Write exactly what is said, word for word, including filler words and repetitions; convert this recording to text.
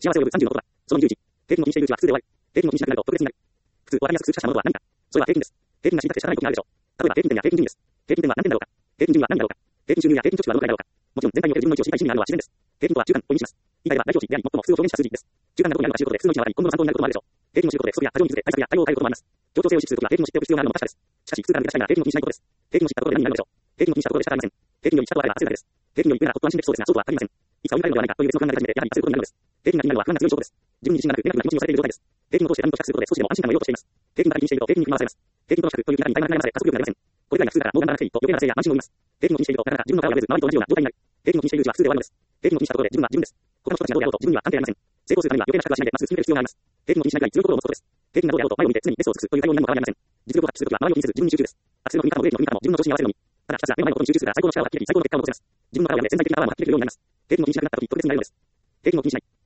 幸せを呼ぶさんじゅうのことだ。そのにじゅういち、平均を気にしているうちは普通で終わる。平均を気にしなくなると特別になる。普通、わかりやすく通過したものとは何か。それは平均です。平均が知りたくて仕方ないことにあるでしょう。例えば平均点や平均順位です。平均点は何点だろうか。平均順位は何点だろうか。平均収入や平均貯蓄はどのくらいだろうか。もちろん全体における順の位置を知りたい心理があるのは自然です。平均とは中間を意味します。以外は代表値であり最も普通を表現した数字です。中間がどこにあるのか知ることで普通の位置が分かり今後の参考になることもあるでしょう。平均を知ることで不足や過剰に気づいて対策や対応を変えることもあります。協調性を意識するときは平均を知っておく必要があるのも確かです。しかし普通から抜け出したいなら平均を気にしないことです。平均を知ったことで何になるのでしょう。平均を気にしたことで仕方ありません。平均より下とあれば焦るだけです。平均より上ならほっと安心できそうですがそうとは限りません。いつか追いかけるのではないかという別の不安が出始めてやはり焦ることになるのです。平均が気になるのは不安が強い証拠です。自分に自信がなく、ネガティブな気持ちにされている状態です。平均を通して何と比較することで少しでも安心感を得ようとしています。平均が気にしていると平均に振り回されます。平均と比較という気になり痛いが離れません。加速力が出ません。これぐらいが普通だからもう頑張らなくていいと余計なせいや安心を生みます。平均を気にしているとなかなか自分の殻を破れず周りと同じような状態になる。平均を気にしているうちは普通で終わるのです。平均を気にしたところで自分は自分です。他の人たちがどうであろうと自分には関係ありません。成功するためには余計な尺はしないでまっすぐ進める必要があります。平均を気にしないぐらい強い心を持つことです。平均がどうであろうと前を見て常にベストを尽くすという対応に何も変わりありません。実力を発揮するときは周りを気にせず自分に集中です。アクセルの踏み方もブレーキの踏み方も自分の調子に合わせるのみ。ただひたすら目の前のことに集中するから最高の力を発揮でき最高の結果を残せます。自分の殻を破れ全体的なパワーも発揮できるようになります。平均を気にしなくなったとき特別になれるのです。平均を気にしない。